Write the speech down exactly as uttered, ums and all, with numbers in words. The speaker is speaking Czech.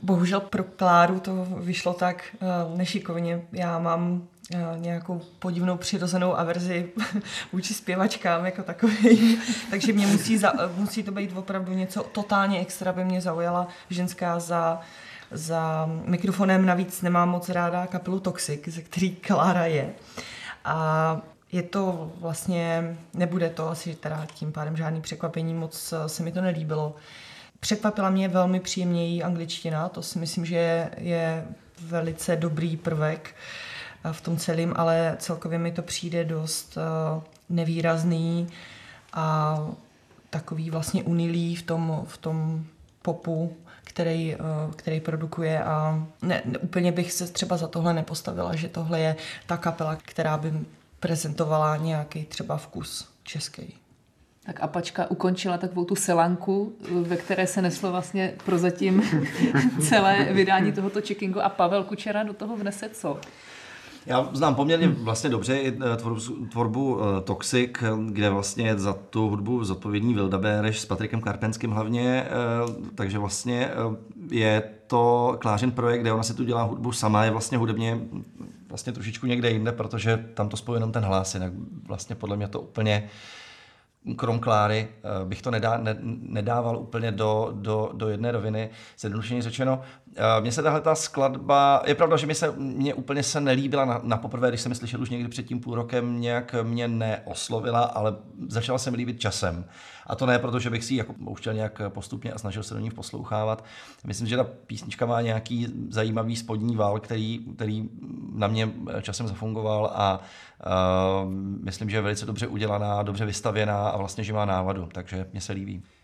Bohužel pro Kláru to vyšlo tak uh, nešikovně. Já mám uh, nějakou podivnou přirozenou averzi vůči zpěvačkám jako takovým, takže mě musí, za, musí to být opravdu něco totálně extra, by mě zaujala ženská za, za mikrofonem. Navíc nemám moc ráda kapelu Toxic, ze který Klára je. A je to vlastně, nebude to asi teda tím pádem žádný překvapení, moc se mi to nelíbilo. Překvapila mě velmi příjemně její angličtina, to si myslím, že je velice dobrý prvek v tom celém, ale celkově mi to přijde dost nevýrazný a takový vlastně unilý v tom, v tom popu, který, který produkuje a ne, ne, úplně bych se třeba za tohle nepostavila, že tohle je ta kapela, která by prezentovala nějaký třeba vkus český. Tak Apačka ukončila takovou tu selanku, ve které se neslo vlastně prozatím celé vydání tohoto checkingu a Pavel Kučera do toho vnese co? Já znám poměrně vlastně dobře i tvorbu, tvorbu Toxic, kde vlastně za tu hudbu zodpovědný Vilda Béreš s Patrikem Karpenským hlavně, takže vlastně je to Klářin projekt, kde ona si tu dělá hudbu sama, je vlastně hudebně vlastně trošičku někde jinde, protože tam to spojuje jenom ten hlas, jinak vlastně podle mě to úplně krom Kláry bych to nedá, ne, nedával úplně do, do, do jedné roviny, zjednodušeně řečeno. Mně se tahle ta skladba, je pravda, že mě, se, mě úplně se nelíbila na, na poprvé, když jsem ji slyšel už někdy před tím půl rokem, nějak mě neoslovila, ale začala se mi líbit časem. A to ne proto, že bych si ji jako pouštěl nějak postupně a snažil se do ní poslouchávat. Myslím, že ta písnička má nějaký zajímavý spodní val, který, který na mě časem zafungoval a uh, myslím, že je velice dobře udělaná, dobře vystavěná a vlastně, že má návadu, takže mně se líbí.